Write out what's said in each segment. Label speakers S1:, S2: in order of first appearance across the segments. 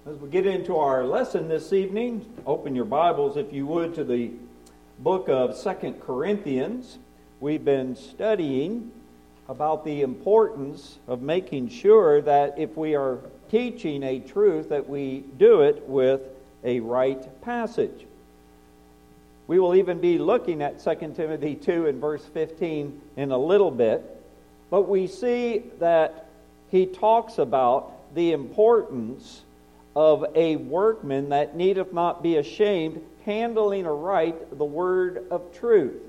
S1: As we get into our lesson this evening, open your Bibles, if you would, to the book of 2 Corinthians. We've been studying about the importance of making sure that if we are teaching a truth, that we do it with a right passage. We will even be looking at 2 Timothy 2 and verse 15 in a little bit, but we see that he talks about the importance of a workman that needeth not be ashamed, handling aright the word of truth.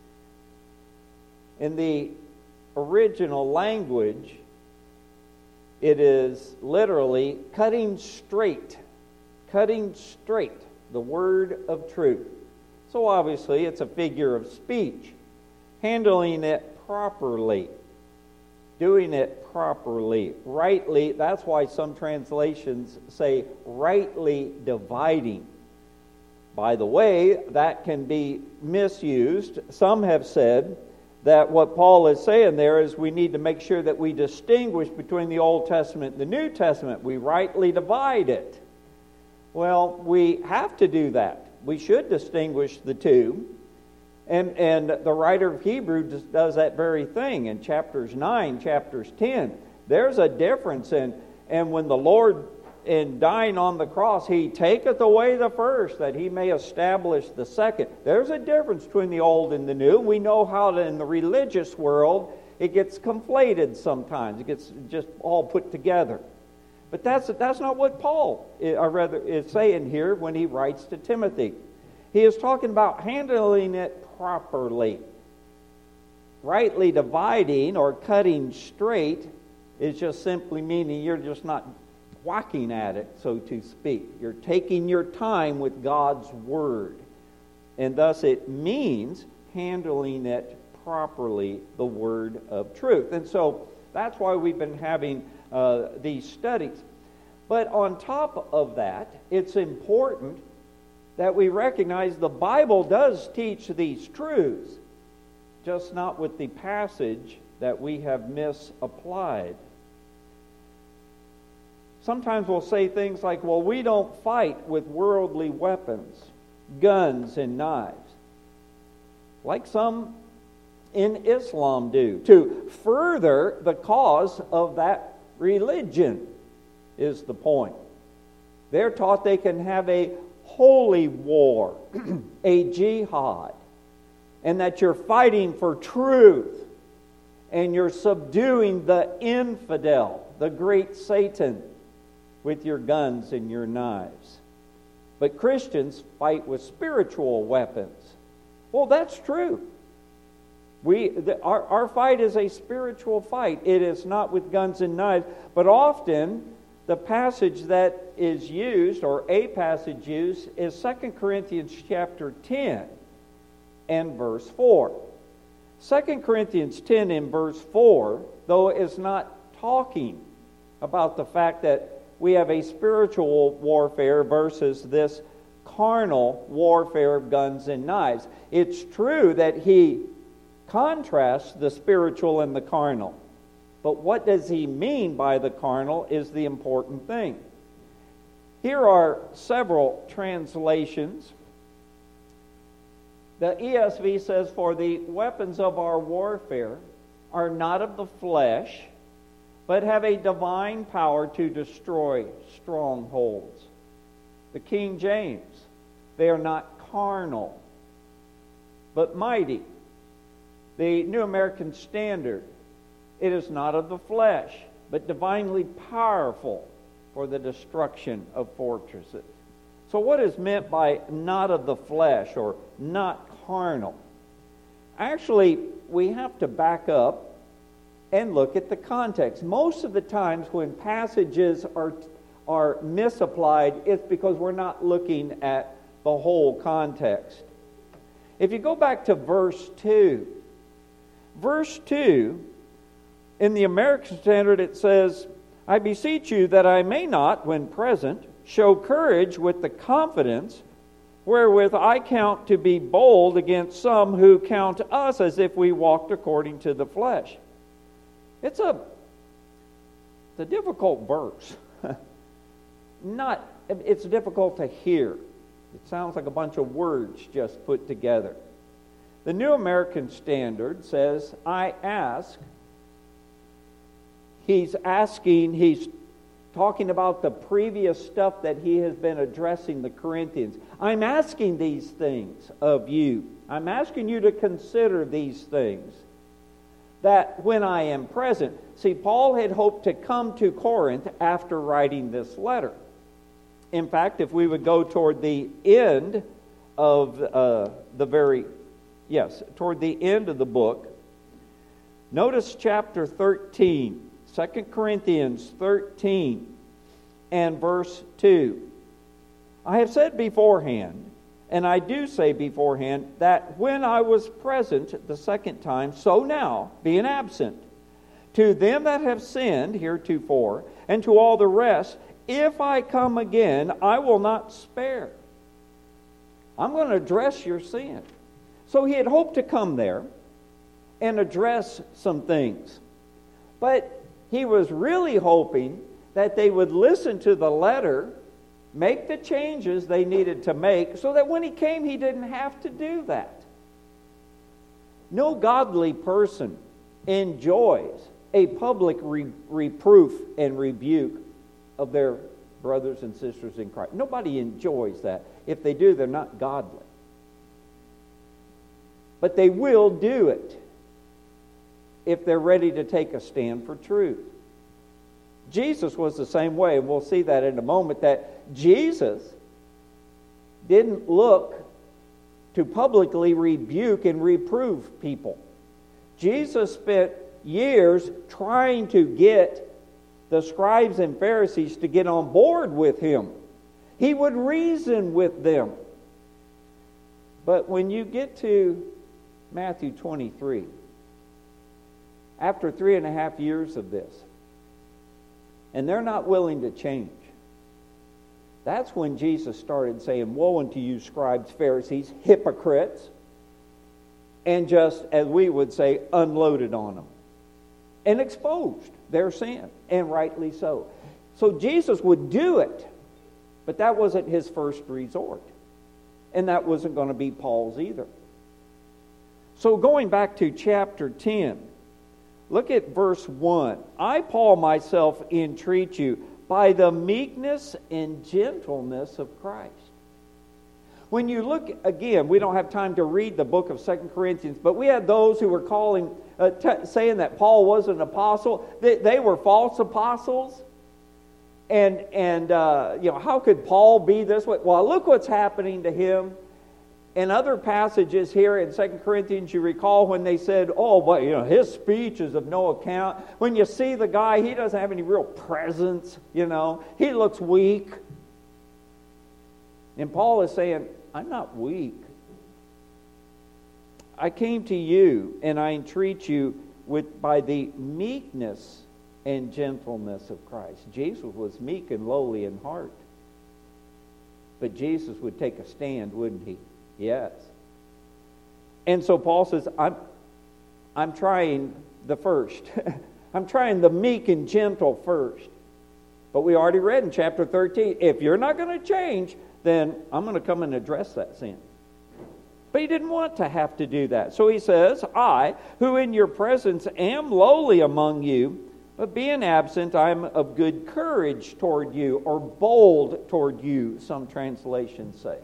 S1: In the original language, it is literally cutting straight the word of truth. So obviously it's a figure of speech, handling it properly, doing it properly, rightly. That's why some translations say rightly dividing. By the way, that can be misused. Some have said that what Paul is saying there is we need to make sure that we distinguish between the Old Testament and the New Testament. We rightly divide it. Well, we have to do that. We should distinguish the two. And the writer of Hebrews does that very thing in chapters 9, chapters 10. There's a difference, and when the Lord, in dying on the cross, He taketh away the first, that He may establish the second. There's a difference between the old and the new. We know how in the religious world it gets conflated sometimes. It gets just all put together. But that's not what Paul, is saying here when he writes to Timothy. He is talking about handling it properly. Rightly dividing or cutting straight is just simply meaning you're just not whacking at it, so to speak. You're taking your time with God's Word. And thus it means handling it properly, the Word of truth. And so that's why we've been having these studies. But on top of that, it's important that we recognize the Bible does teach these truths, just not with the passage that we have misapplied. Sometimes we'll say things like, well, we don't fight with worldly weapons, guns and knives, like some in Islam do, to further the cause of that religion, is the point. They're taught they can have a holy war, a jihad, and that you're fighting for truth, and you're subduing the infidel, the great Satan, with your guns and your knives. But Christians fight with spiritual weapons. Well, that's true. Our fight is a spiritual fight. It is not with guns and knives, but often the passage that is used, or a passage used, is 2 Corinthians chapter 10 and verse 4. 2 Corinthians 10 and verse 4, though, is not talking about the fact that we have a spiritual warfare versus this carnal warfare of guns and knives. It's true that he contrasts the spiritual and the carnal. But what does he mean by the carnal is the important thing. Here are several translations. The ESV says, "For the weapons of our warfare are not of the flesh, but have a divine power to destroy strongholds." The King James, "They are not carnal, but mighty." The New American Standard, "It is not of the flesh, but divinely powerful for the destruction of fortresses." So what is meant by not of the flesh or not carnal? Actually, we have to back up and look at the context. Most of the times when passages are misapplied, it's because we're not looking at the whole context. If you go back to verse 2, in the American Standard it says, "I beseech you that I may not, when present, show courage with the confidence wherewith I count to be bold against some who count us as if we walked according to the flesh." It's a difficult verse. Not it's difficult to hear. It sounds like a bunch of words just put together. The New American Standard says, I ask. He's talking about the previous stuff that he has been addressing the Corinthians. I'm asking these things of you. I'm asking you to consider these things, that when I am present. See, Paul had hoped to come to Corinth after writing this letter. In fact, if we would go toward the end of toward the end of the book, notice chapter 13, 2 Corinthians 13 and verse 2. I have said beforehand, and I do say beforehand, that when I was present the second time, so now, being absent, to them that have sinned heretofore, and to all the rest, if I come again, I will not spare. I'm going to address your sin. So he had hoped to come there and address some things. But he was really hoping that they would listen to the letter, make the changes they needed to make, so that when he came, he didn't have to do that. No godly person enjoys a public reproof and rebuke of their brothers and sisters in Christ. Nobody enjoys that. If they do, they're not godly. But they will do it if they're ready to take a stand for truth. Jesus was the same way, and we'll see that in a moment, that Jesus didn't look to publicly rebuke and reprove people. Jesus spent years trying to get the scribes and Pharisees to get on board with him. He would reason with them. But when you get to Matthew 23, after 3.5 years of this, and they're not willing to change, that's when Jesus started saying, woe unto you, scribes, Pharisees, hypocrites, and just, as we would say, unloaded on them and exposed their sin, and rightly so. So Jesus would do it, but that wasn't his first resort, and that wasn't going to be Paul's either. So going back to chapter 10, look at verse 1. I, Paul, myself entreat you by the meekness and gentleness of Christ. When you look, again, we don't have time to read the book of 2 Corinthians, but we had those who were saying that Paul was an apostle. They were false apostles. And how could Paul be this way? Well, look what's happening to him. In other passages here in 2 Corinthians, you recall when they said, his speech is of no account. When you see the guy, he doesn't have any real presence, He looks weak. And Paul is saying, I'm not weak. I came to you and I entreat you by the meekness and gentleness of Christ. Jesus was meek and lowly in heart. But Jesus would take a stand, wouldn't he? Yes. And so Paul says, I'm trying the first. I'm trying the meek and gentle first. But we already read in chapter 13, if you're not going to change, then I'm going to come and address that sin. But he didn't want to have to do that. So he says, I, who in your presence am lowly among you, but being absent, I am of good courage toward you, or bold toward you, some translations say.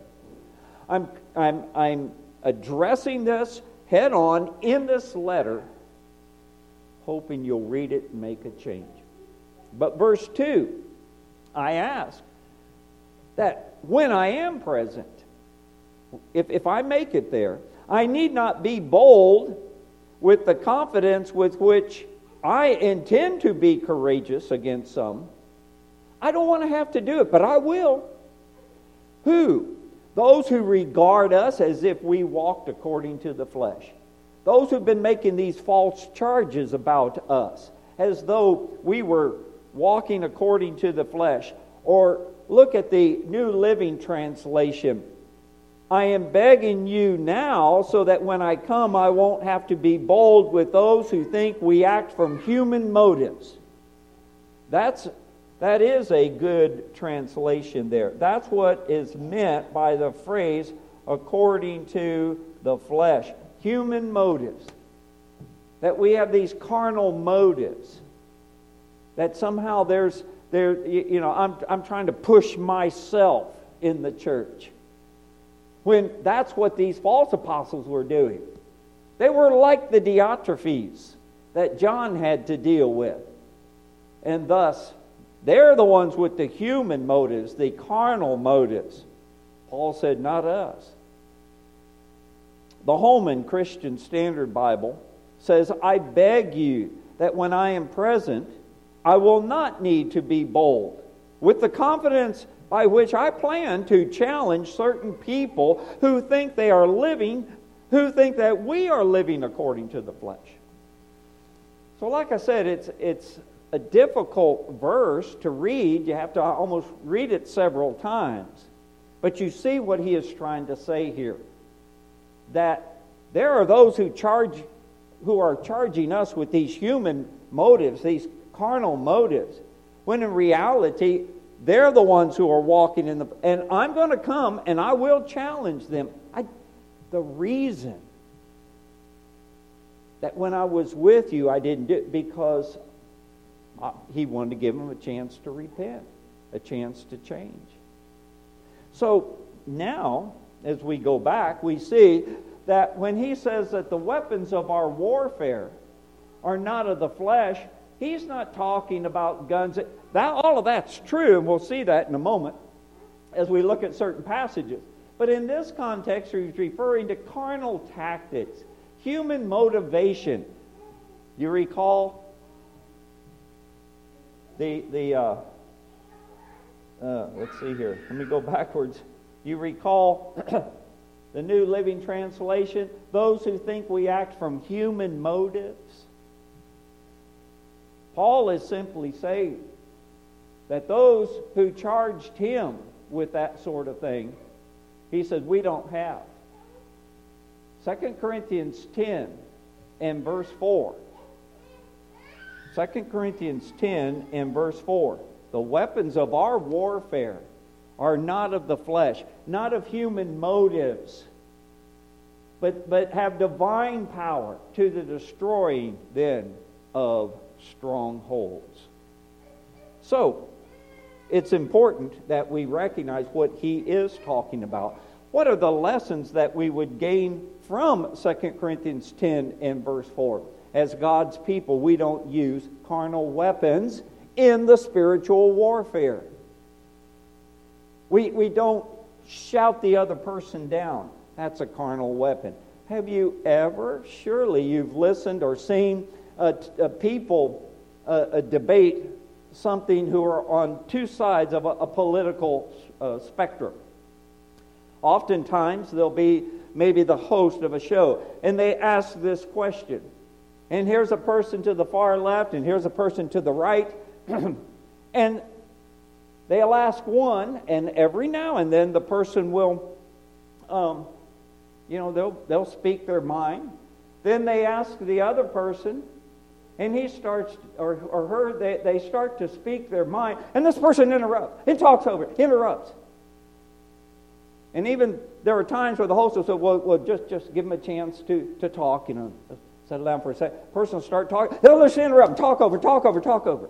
S1: I'm addressing this head on in this letter, hoping you'll read it and make a change. But verse 2, I ask that when I am present, if I make it there, I need not be bold with the confidence with which I intend to be courageous against some. I don't want to have to do it, but I will. Who? Those who regard us as if we walked according to the flesh. Those who've been making these false charges about us, as though we were walking according to the flesh. Or look at the New Living Translation. I am begging you now so that when I come I won't have to be bold with those who think we act from human motives. That's That is a good translation there. That's what is meant by the phrase, according to the flesh. Human motives. That we have these carnal motives. That somehow I'm trying to push myself in the church. When that's what these false apostles were doing. They were like the Diotrephes that John had to deal with. And thus, they're the ones with the human motives, the carnal motives. Paul said, not us. The Holman Christian Standard Bible says, I beg you that when I am present, I will not need to be bold, with the confidence by which I plan to challenge certain people who think they are living, who think that we are living according to the flesh. So like I said, it's a difficult verse to read. You have to almost read it several times. But you see what he is trying to say here. That there are those who are charging us with these human motives, these carnal motives, when in reality, they're the ones who are walking in the... And I'm going to come and I will challenge them. The reason that when I was with you, I didn't do it because he wanted to give them a chance to repent, a chance to change. So now, as we go back, we see that when he says that the weapons of our warfare are not of the flesh, he's not talking about guns. All of that's true, and we'll see that in a moment as we look at certain passages. But in this context, he's referring to carnal tactics, human motivation. You recall let's see here. Let me go backwards. You recall the New Living Translation, those who think we act from human motives. Paul is simply saying that those who charged him with that sort of thing, he says, we don't have. 2 Corinthians 10 and verse 4. 2 Corinthians 10 and verse 4. The weapons of our warfare are not of the flesh, not of human motives, but have divine power to the destroying then of strongholds. So, it's important that we recognize what he is talking about. What are the lessons that we would gain from 2 Corinthians 10 and verse 4? As God's people, we don't use carnal weapons in the spiritual warfare. We don't shout the other person down. That's a carnal weapon. Have you ever, surely you've listened or seen people debate something who are on two sides of a political spectrum. Oftentimes there'll be maybe the host of a show, and they ask this question. And here's a person to the far left, and here's a person to the right. And they'll ask one, and every now and then the person will, they'll speak their mind. Then they ask the other person, and he starts, or her, they start to speak their mind, and this person interrupts. He talks over it, interrupts. And even there are times where the host will say, well, just give them a chance to talk, settle down for a second. The person will start talking. They'll just interrupt, talk over.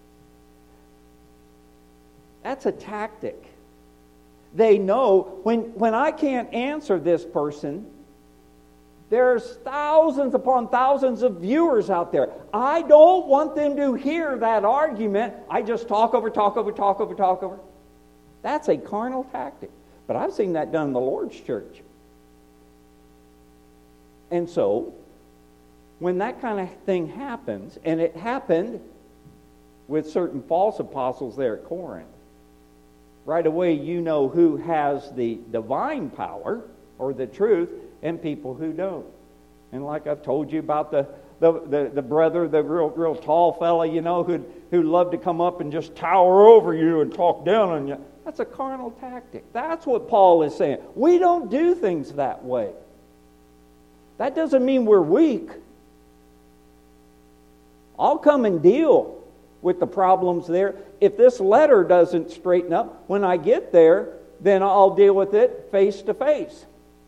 S1: That's a tactic. They know when I can't answer this person, there's thousands upon thousands of viewers out there. I don't want them to hear that argument. I just talk over. That's a carnal tactic. But I've seen that done in the Lord's church. And so, when that kind of thing happens, and it happened with certain false apostles there at Corinth, right away you know who has the divine power or the truth and people who don't. And like I've told you about the brother, the real tall fella, who loved to come up and just tower over you and talk down on you. That's a carnal tactic. That's what Paul is saying. We don't do things that way. That doesn't mean we're weak. I'll come and deal with the problems there. If this letter doesn't straighten up, when I get there, then I'll deal with it face to face.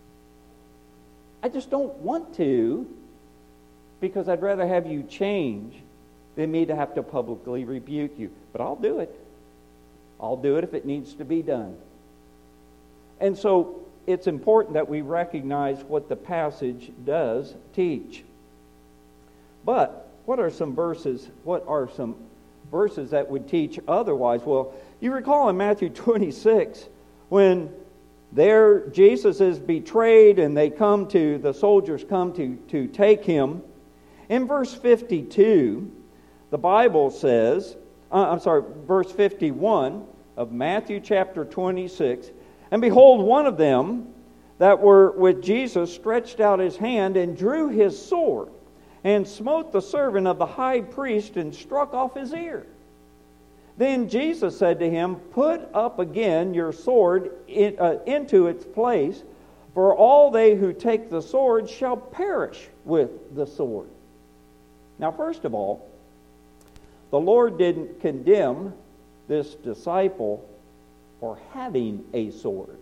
S1: I just don't want to, because I'd rather have you change than me to have to publicly rebuke you. But I'll do it. I'll do it if it needs to be done. And so it's important that we recognize what the passage does teach. But what are some verses that would teach otherwise? Well, you recall in Matthew 26 when there Jesus is betrayed and the soldiers come to take him. In verse 52, the Bible says, verse 51 of Matthew chapter 26, "And behold, one of them that were with Jesus stretched out his hand and drew his sword, and smote the servant of the high priest and struck off his ear. Then Jesus said to him, Put up again your sword into its place, for all they who take the sword shall perish with the sword." Now, first of all, the Lord didn't condemn this disciple for having a sword.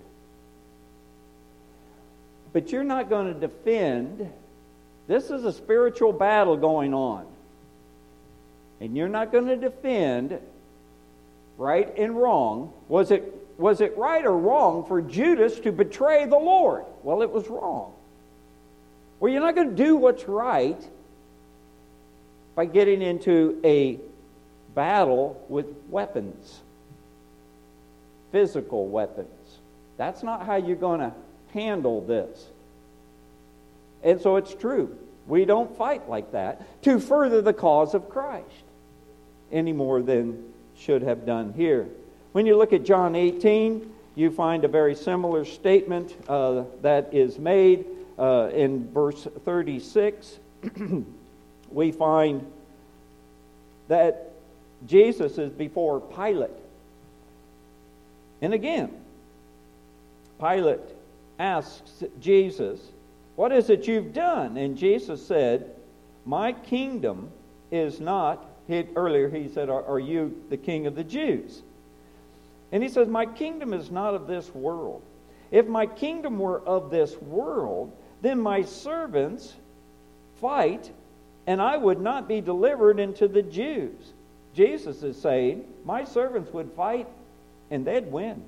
S1: But you're not going to defend. This is a spiritual battle going on. And you're not going to defend right and wrong. Was it right or wrong for Judas to betray the Lord? Well, it was wrong. Well, you're not going to do what's right by getting into a battle with weapons. Physical weapons. That's not how you're going to handle this. And so it's true. We don't fight like that to further the cause of Christ any more than should have done here. When you look at John 18, you find a very similar statement that is made in verse 36. We find that Jesus is before Pilate. And again, Pilate asks Jesus, "What is it you've done?" And Jesus said, "My kingdom is not..." Earlier he said, "Are you the king of the Jews?" And he says, "My kingdom is not of this world. If my kingdom were of this world, then my servants fight, and I would not be delivered into the Jews." Jesus is saying, my servants would fight, and they'd win.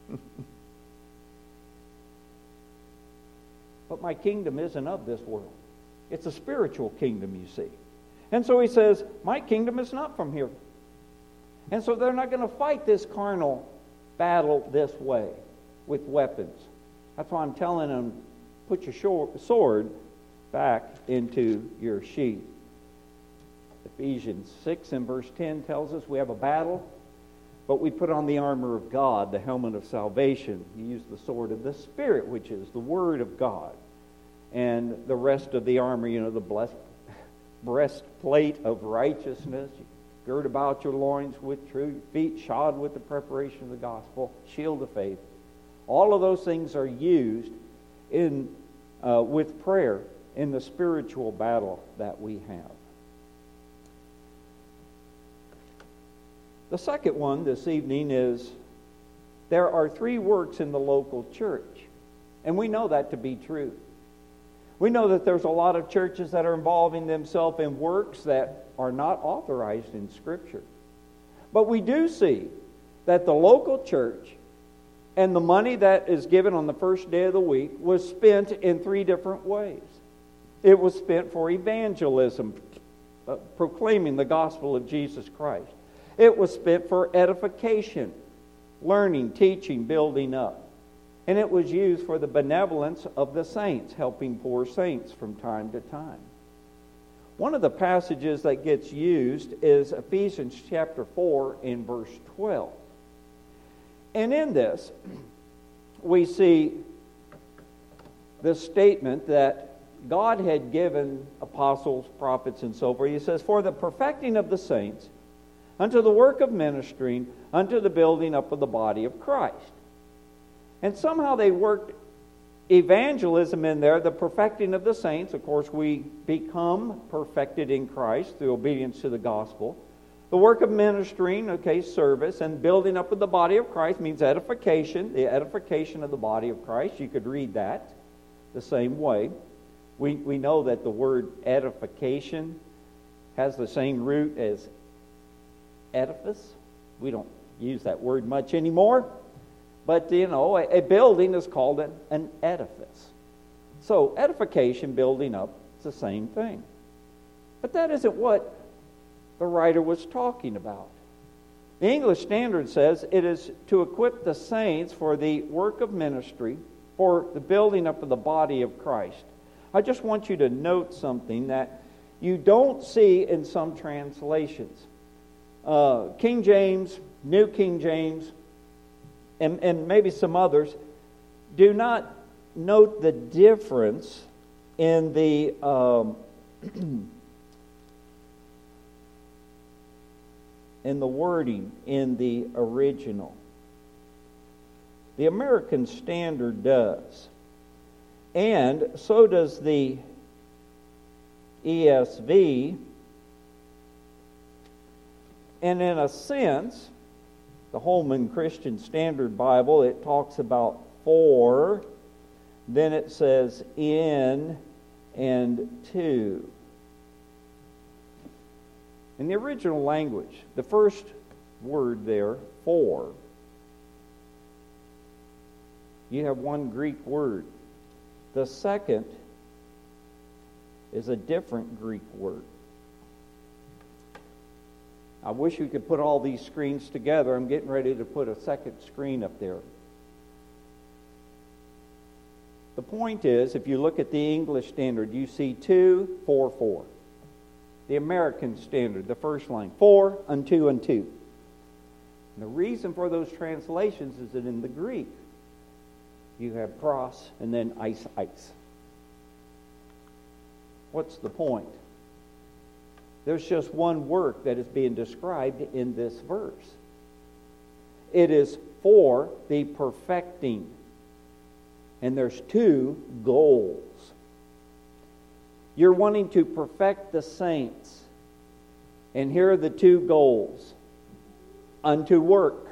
S1: But my kingdom isn't of this world. It's a spiritual kingdom, you see. And so he says, my kingdom is not from here. And so they're not going to fight this carnal battle this way with weapons. That's why I'm telling them, put your sword back into your sheath. Ephesians 6 and verse 10 tells us we have a battle, but we put on the armor of God, the helmet of salvation. You use the sword of the Spirit, which is the Word of God. And the rest of the armor, the breastplate of righteousness. You gird about your loins with truth, feet shod with the preparation of the gospel, shield of faith. All of those things are used with prayer in the spiritual battle that we have. The second one this evening is there are 3 works in the local church. And we know that to be true. We know that there's a lot of churches that are involving themselves in works that are not authorized in Scripture. But we do see that the local church and the money that is given on the first day of the week was spent in 3 different ways. It was spent for evangelism, proclaiming the gospel of Jesus Christ. It was spent for edification, learning, teaching, building up. And it was used for the benevolence of the saints, helping poor saints from time to time. One of the passages that gets used is Ephesians chapter 4 in verse 12. And in this, we see the statement that God had given apostles, prophets, and so forth. He says, "For the perfecting of the saints, unto the work of ministering, unto the building up of the body of Christ." And somehow they worked evangelism in there, the perfecting of the saints. Of course, we become perfected in Christ through obedience to the gospel. The work of ministering, okay, service, and building up of the body of Christ means edification, the edification of the body of Christ. You could read that the same way. We know that the word edification has the same root as edifice. We don't use that word much anymore. But, a building is called an edifice. So, edification, building up, it's the same thing. But that isn't what the writer was talking about. The English Standard says it is to equip the saints for the work of ministry, for the building up of the body of Christ. I just want you to note something that you don't see in some translations. King James, New King James, and maybe some others, do not note the difference in the in the wording in the original. The American Standard does. And so does the ESV. And in a sense, the Holman Christian Standard Bible, it talks about for, then it says in and to. In the original language, the first word there, for, you have one Greek word. The second is a different Greek word. I wish we could put all these screens together. I'm getting ready to put a second screen up there. The point is, if you look at the English Standard, you see 2, 4, 4. The American Standard, the first line, for, unto, unto. And the reason for those translations is that in the Greek, you have pros and then ice. What's the point? There's just one work that is being described in this verse. It is for the perfecting. And there's two goals. You're wanting to perfect the saints. And here are the two goals. Unto work.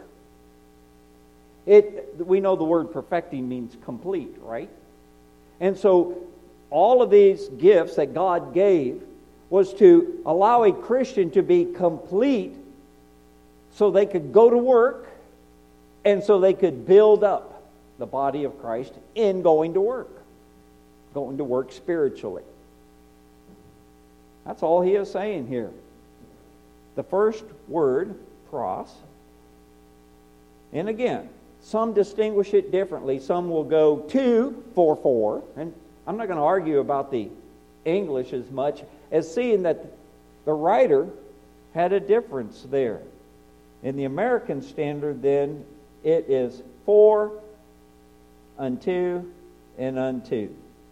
S1: We know the word perfecting means complete, right? And so all of these gifts that God gave was to allow a Christian to be complete so they could go to work and so they could build up the body of Christ in going to work spiritually. That's all he is saying here. The first word, pros, and again, some distinguish it differently. Some will go 2, 4, 4, and I'm not going to argue about the English as much as seeing that the writer had a difference there. In the American Standard, then, it is for, unto, and unto.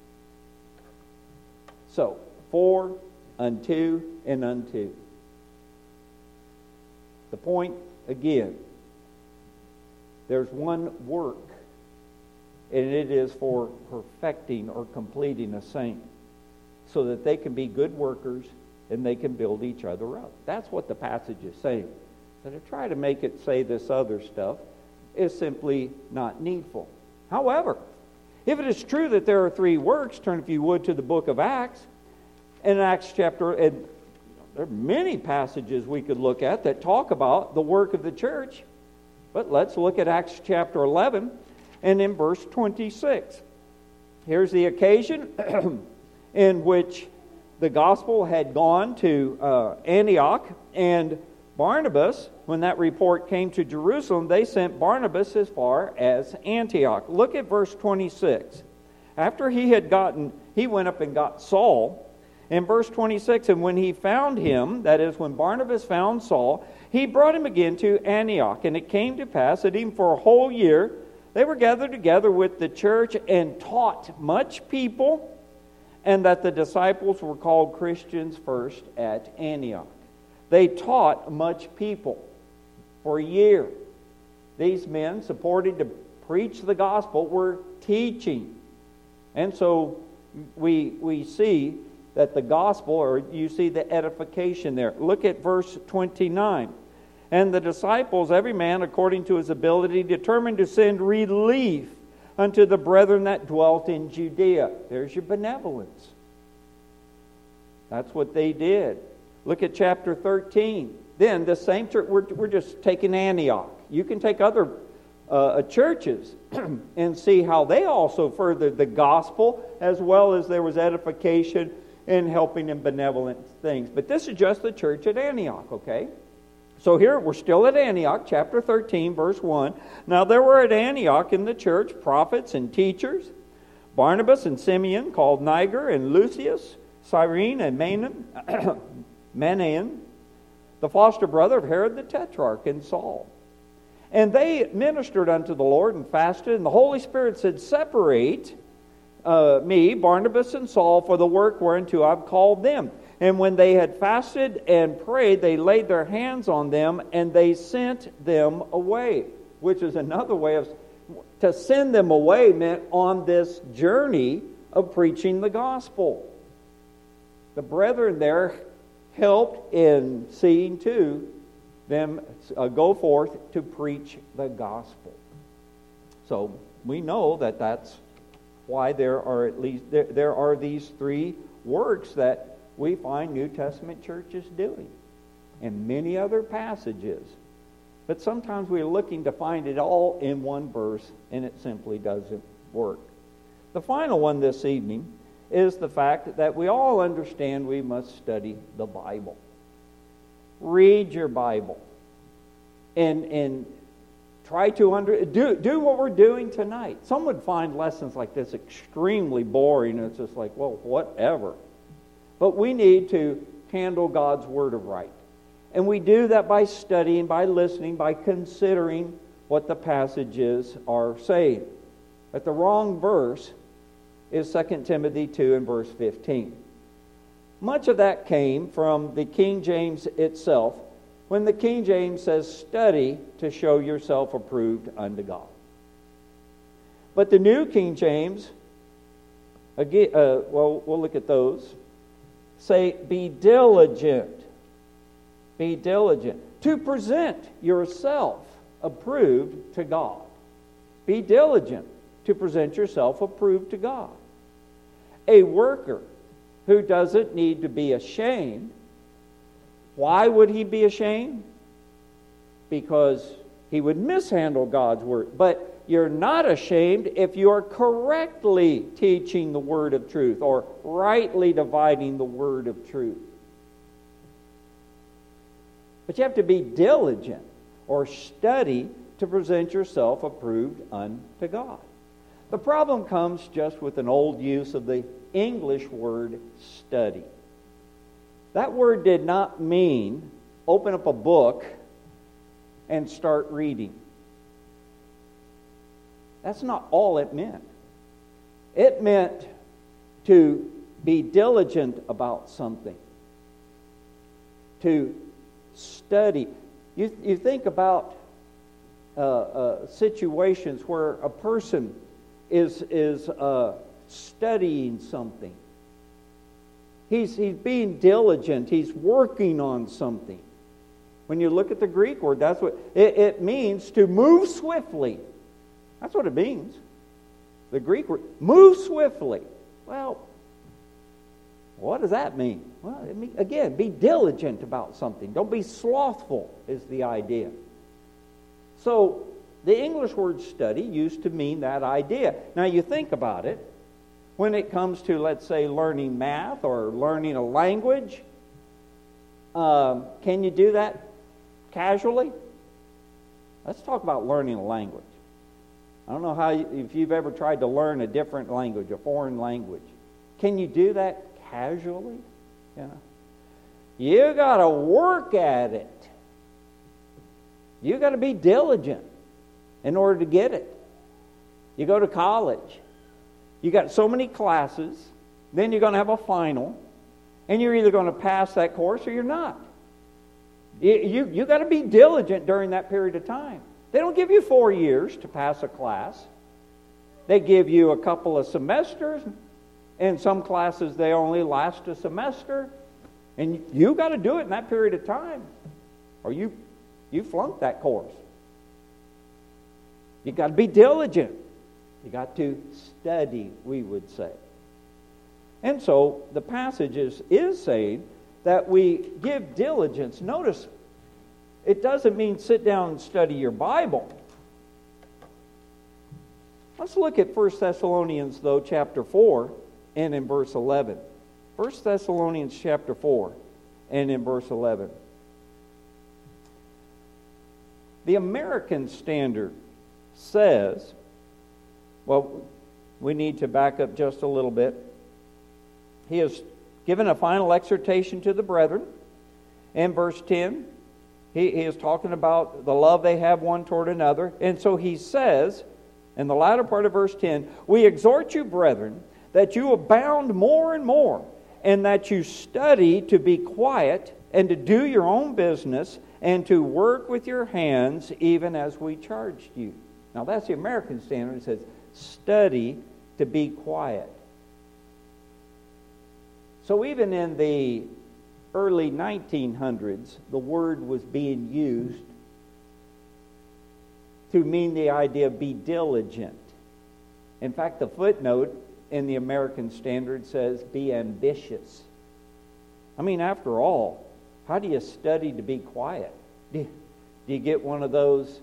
S1: So, for, unto, and unto. The point, again, there's one work, and it is for perfecting or completing a saint, so that they can be good workers and they can build each other up. That's what the passage is saying. So to try to make it say this other stuff is simply not needful. However, if it is true that there are 3 works, turn if you would to the book of Acts. In Acts chapter, and there are many passages we could look at that talk about the work of the church. But let's look at Acts chapter 11 and in verse 26. Here's the occasion in which the gospel had gone to Antioch, and Barnabas, when that report came to Jerusalem, they sent Barnabas as far as Antioch. Look at verse 26. After he went up and got Saul. In verse 26, and when he found him, that is, when Barnabas found Saul, he brought him again to Antioch. And it came to pass that even for a whole year, they were gathered together with the church and taught much people, and that the disciples were called Christians first at Antioch. They taught much people for a year. These men, supported to preach the gospel, were teaching. And so we see that the gospel, or you see the edification there. Look at verse 29. And the disciples, every man according to his ability, determined to send relief unto the brethren that dwelt in Judea. There's your benevolence. That's what they did. Look at chapter 13. Then the same church, we're just taking Antioch. You can take other churches and see how they also furthered the gospel, as well as there was edification and helping in benevolent things. But this is just the church at Antioch, okay? So here we're still at Antioch, chapter 13, verse 1. Now there were at Antioch in the church prophets and teachers, Barnabas and Simeon, called Niger, and Lucius, Cyrene and Manaen, the foster brother of Herod the Tetrarch, and Saul. And they ministered unto the Lord and fasted, and the Holy Spirit said, Separate me, Barnabas and Saul, for the work whereunto I've called them. And when they had fasted and prayed, they laid their hands on them, and they sent them away. Which is another way of... To send them away meant on this journey of preaching the gospel. The brethren there helped in seeing to them go forth to preach the gospel. So we know that that's why there are these three works that we find New Testament churches doing, and many other passages. But sometimes we're looking to find it all in one verse, and it simply doesn't work. The final one this evening is the fact that we all understand we must study the Bible. Read your Bible. And try to do what we're doing tonight. Some would find lessons like this extremely boring. It's just like, well, whatever. But we need to handle God's Word right. And we do that by studying, by listening, by considering what the passages are saying. But the wrong verse is 2 Timothy 2 and verse 15. Much of that came from the King James itself, when the King James says, Study to show yourself approved unto God. But the New King James, again, we'll look at those, say, be diligent to present yourself approved to God. Be diligent to present yourself approved to God. A worker who doesn't need to be ashamed. Why would he be ashamed? Because he would mishandle God's Word. But you're not ashamed if you are correctly teaching the Word of truth or rightly dividing the Word of truth. But you have to be diligent or study to present yourself approved unto God. The problem comes just with an old use of the English word study. That word did not mean open up a book and start reading. That's not all it meant. It meant to be diligent about something, to study. You think about situations where a person is studying something. He's being diligent. He's working on something. When you look at the Greek word, that's what it means, to move swiftly. That's what it means. The Greek word, move swiftly. Well, what does that mean? Well, it means, again, be diligent about something. Don't be slothful is the idea. So the English word study used to mean that idea. Now you think about it. When it comes to, let's say, learning math or learning a language, can you do that casually? Let's talk about learning a language. I don't know if you've ever tried to learn a different language, a foreign language. Can you do that casually? You got to work at it. You got to be diligent in order to get it. You go to college. You got so many classes. Then you're going to have a final. And you're either going to pass that course or you're not. You got to be diligent during that period of time. They don't give you 4 years to pass a class. They give you a couple of semesters. And some classes, they only last a semester. And you got to do it in that period of time, or you flunk that course. You got to be diligent. You got to study, we would say. And so the passage is saying that we give diligence. Notice, it doesn't mean sit down and study your Bible. Let's look at 1 Thessalonians, though, chapter 4, and in verse 11. 1 Thessalonians chapter 4 and in verse 11. The American Standard says, well, we need to back up just a little bit. He has given a final exhortation to the brethren. In verse 10, he is talking about the love they have one toward another. And so he says, in the latter part of verse 10, we exhort you, brethren, that you abound more and more, and that you study to be quiet and to do your own business and to work with your hands even as we charged you. Now that's the American Standard. It says, study to be quiet. So even in the early 1900s, the word was being used to mean the idea of be diligent. In fact, the footnote in the American Standard says be ambitious. I mean, after all, how do you study to be quiet? Do you get one of those,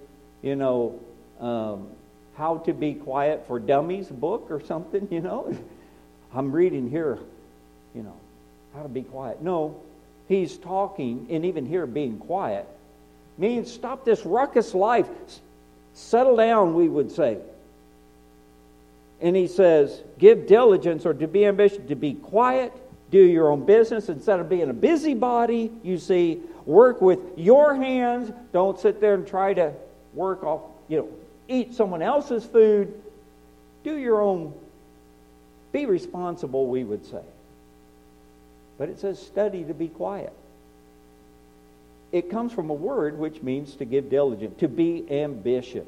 S1: how to be quiet for dummies book or something, I'm reading here, how to be quiet. No, he's talking, and even here being quiet means stop this ruckus life. Settle down, we would say. And he says, give diligence, or to be ambitious, to be quiet, do your own business. Instead of being a busybody, you see, work with your hands. Don't sit there and try to work off, eat someone else's food. Do your own. Be responsible, we would say. But it says study to be quiet. It comes from a word which means to give diligence, to be ambitious.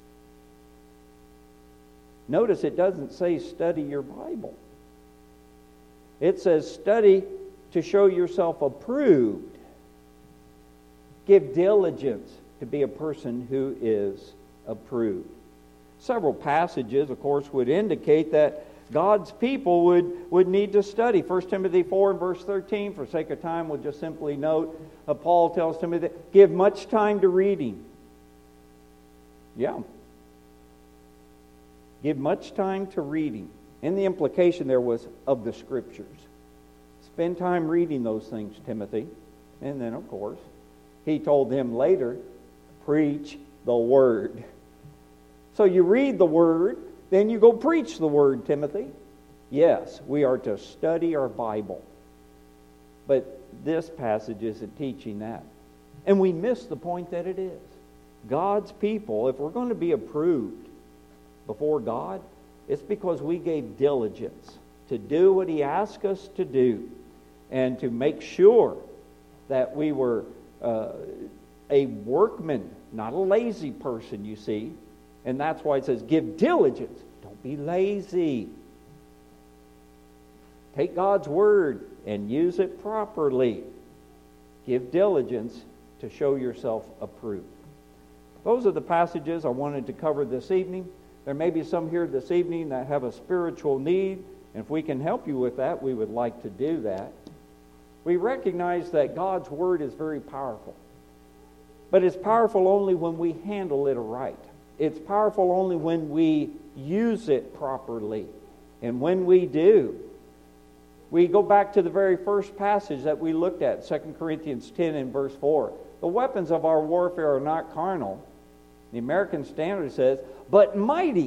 S1: Notice it doesn't say study your Bible. It says study to show yourself approved. Give diligence to be a person who is approved. Several passages, of course, would indicate that God's people would need to study. 1 Timothy 4 and verse 13, for sake of time, we'll just simply note, Paul tells Timothy, give much time to reading. Yeah. Give much time to reading. And the implication there was of the Scriptures. Spend time reading those things, Timothy. And then, of course, he told him later, preach the Word. So you read the Word, then you go preach the Word, Timothy. Yes, we are to study our Bible. But this passage isn't teaching that. And we miss the point that it is. God's people, if we're going to be approved before God, it's because we gave diligence to do what He asked us to do and to make sure that we were a workman, not a lazy person, you see. And that's why it says, give diligence. Don't be lazy. Take God's Word and use it properly. Give diligence to show yourself approved. Those are the passages I wanted to cover this evening. There may be some here this evening that have a spiritual need, and if we can help you with that, we would like to do that. We recognize that God's Word is very powerful, but it's powerful only when we handle it right. It's powerful only when we use it properly. And when we do, we go back to the very first passage that we looked at, 2 Corinthians 10 and verse 4. The weapons of our warfare are not carnal. The American Standard says, but mighty.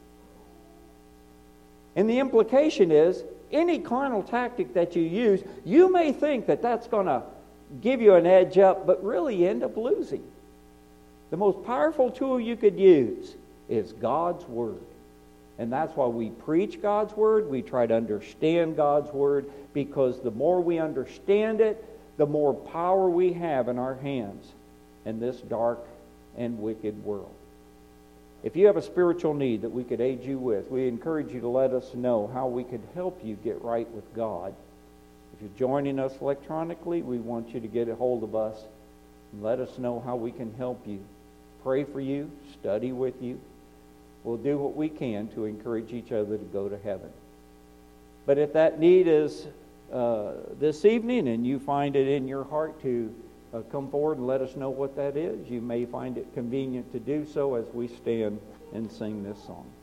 S1: And the implication is, any carnal tactic that you use, you may think that that's going to give you an edge up, but really you end up losing. The most powerful tool you could use is God's Word. And that's why we preach God's Word. We try to understand God's Word, because the more we understand it, the more power we have in our hands in this dark and wicked world. If you have a spiritual need that we could aid you with, we encourage you to let us know how we could help you get right with God. If you're joining us electronically, we want you to get a hold of us and let us know how we can help you. Pray for you, study with you. We'll do what we can to encourage each other to go to heaven. But if that need is this evening and you find it in your heart to come forward and let us know what that is, you may find it convenient to do so as we stand and sing this song.